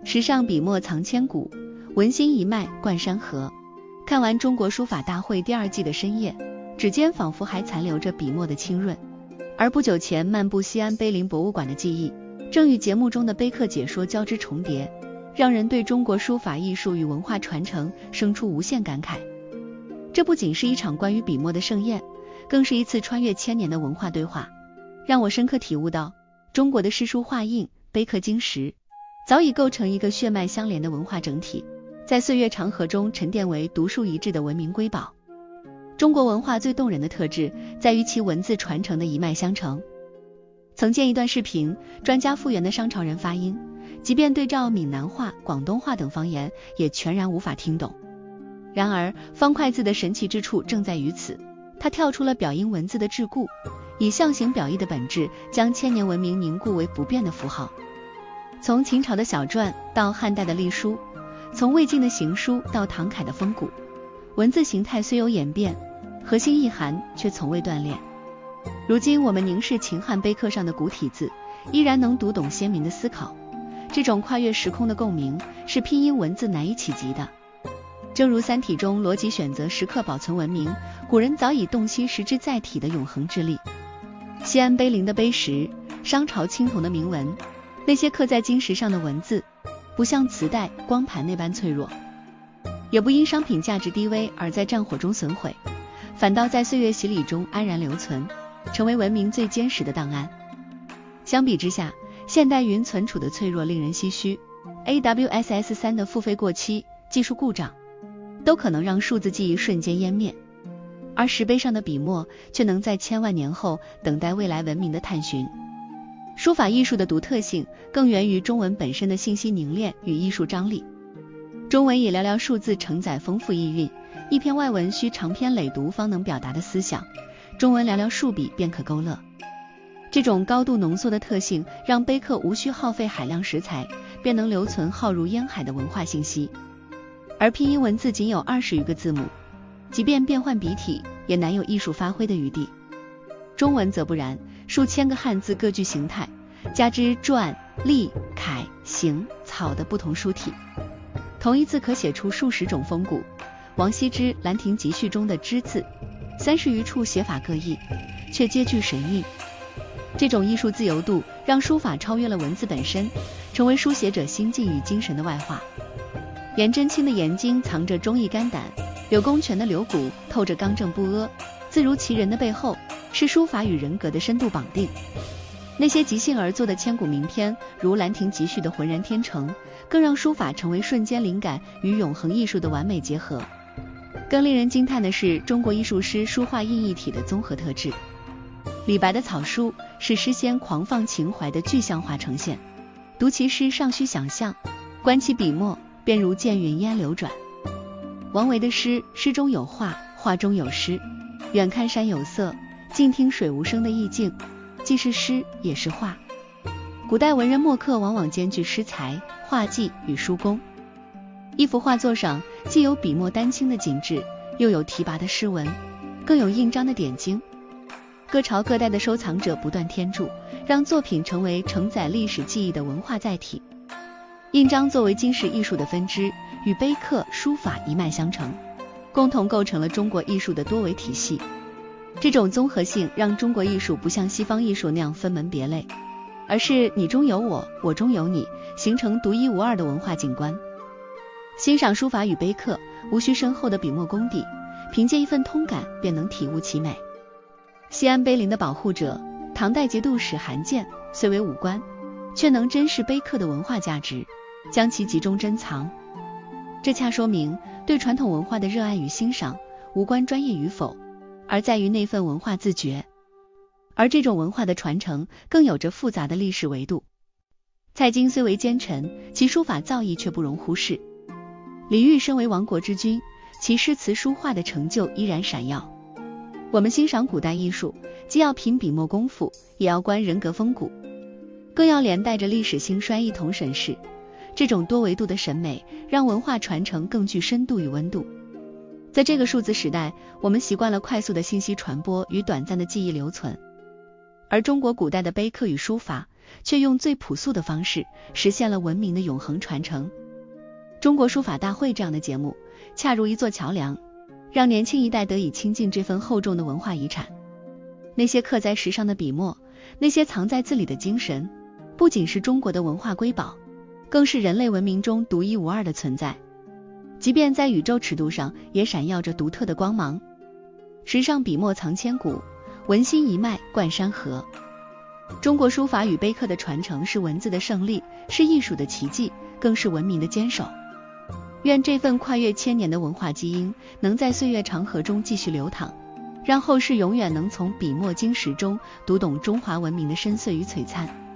石上笔墨藏千古，文心一脉贯山河。看完中国书法大会第2季的深夜，指尖仿佛还残留着笔墨的清润。而不久前漫步西安碑林博物馆的记忆，正与节目中的碑刻解说交织重叠，让人对中国书法艺术与文化传承生出无限感慨。这不仅是一场关于笔墨的盛宴，更是一次穿越千年的文化对话，让我深刻体悟到，中国的诗书画印、碑刻经石，早已构成一个血脉相连的文化整体，在岁月长河中沉淀为独树一帜的文明瑰宝。中国文化最动人的特质在于其文字传承的一脉相承。曾见一段视频，专家复原的商朝人发音，即便对照闽南话、广东话等方言，也全然无法听懂。然而方块字的神奇之处正在于此，它跳出了表音文字的桎梏，以象形表意的本质，将千年文明凝固为不变的符号。从秦朝的小篆到汉代的隶书，从魏晋的行书到唐楷的风骨，文字形态虽有演变，核心意涵却从未断裂。如今我们凝视秦汉碑刻上的古体字，依然能读懂鲜明的思考。这种跨越时空的共鸣，是拼音文字难以企及的。正如《三体》中罗辑选择时刻保存文明，古人早已洞悉实质载体的永恒之力。西安碑林的碑石，商朝青铜的铭文，那些刻在金石上的文字，不像磁带、光盘那般脆弱，也不因商品价值低微而在战火中损毁，反倒在岁月洗礼中安然留存，成为文明最坚实的档案。相比之下，现代云存储的脆弱令人唏嘘， AWS S3 的付费过期、技术故障，都可能让数字记忆瞬间湮灭，而石碑上的笔墨却能在千万年后等待未来文明的探寻。书法艺术的独特性更源于中文本身的信息凝练与艺术张力。中文以寥寥数字承载丰富意蕴，一篇外文需长篇累读方能表达的思想，中文寥寥数笔便可勾勒。这种高度浓缩的特性，让碑刻无需耗费海量石材，便能留存浩如烟海的文化信息。而拼音文字仅有20余个字母，即便变换笔体，也难有艺术发挥的余地。中文则不然，数千个汉字各具形态，加之篆、隶、楷、行、草的不同书体，同一字可写出数十种风骨。王羲之《兰亭集序》中的之字，30余处写法各异，却皆具神韵。这种艺术自由度让书法超越了文字本身，成为书写者心境与精神的外化。颜真卿的颜经藏着忠义肝胆，柳公权的柳骨透着刚正不阿，自如其人的背后，是书法与人格的深度绑定。那些即兴而作的千古名篇，如《兰亭集序》的浑然天成，更让书法成为瞬间灵感与永恒艺术的完美结合。更令人惊叹的是中国艺术诗书画印一体的综合特质。李白的草书是诗仙狂放情怀的具象化呈现，读其诗尚需想象，观其笔墨便如见云烟流转。王维的诗，诗中有画，画中有诗，远看山有色，近听水无声的意境，既是诗也是画。古代文人墨客往往兼具诗才、画技与书工，一幅画作上既有笔墨丹青的景致，又有提拔的诗文，更有印章的点睛。各朝各代的收藏者不断添注，让作品成为承载历史记忆的文化载体。印章作为金石艺术的分支，与碑刻、书法一脉相承，共同构成了中国艺术的多维体系。这种综合性让中国艺术不像西方艺术那样分门别类，而是你中有我，我中有你，形成独一无二的文化景观。欣赏书法与碑刻，无需深厚的笔墨功底，凭借一份通感便能体悟其美。西安碑林的保护者，唐代节度使韩建，虽为武官，却能珍视碑刻的文化价值，将其集中珍藏。这恰说明，对传统文化的热爱与欣赏，无关专业与否，而在于那份文化自觉。而这种文化的传承，更有着复杂的历史维度。蔡京虽为奸臣，其书法造诣却不容忽视。李煜身为亡国之君，其诗词书画的成就依然闪耀。我们欣赏古代艺术，既要品笔墨功夫，也要观人格风骨，更要连带着历史兴衰一同审视。这种多维度的审美，让文化传承更具深度与温度。在这个数字时代，我们习惯了快速的信息传播与短暂的记忆留存，而中国古代的碑刻与书法却用最朴素的方式实现了文明的永恒传承。中国书法大会这样的节目，恰如一座桥梁，让年轻一代得以亲近这份厚重的文化遗产。那些刻在石上的笔墨，那些藏在字里的精神，不仅是中国的文化瑰宝，更是人类文明中独一无二的存在。即便在宇宙尺度上，也闪耀着独特的光芒。石上笔墨藏千古，文心一脉贯山河。中国书法与碑刻的传承是文字的胜利，是艺术的奇迹，更是文明的坚守。愿这份跨越千年的文化基因能在岁月长河中继续流淌，让后世永远能从笔墨经史中读懂中华文明的深邃与璀璨。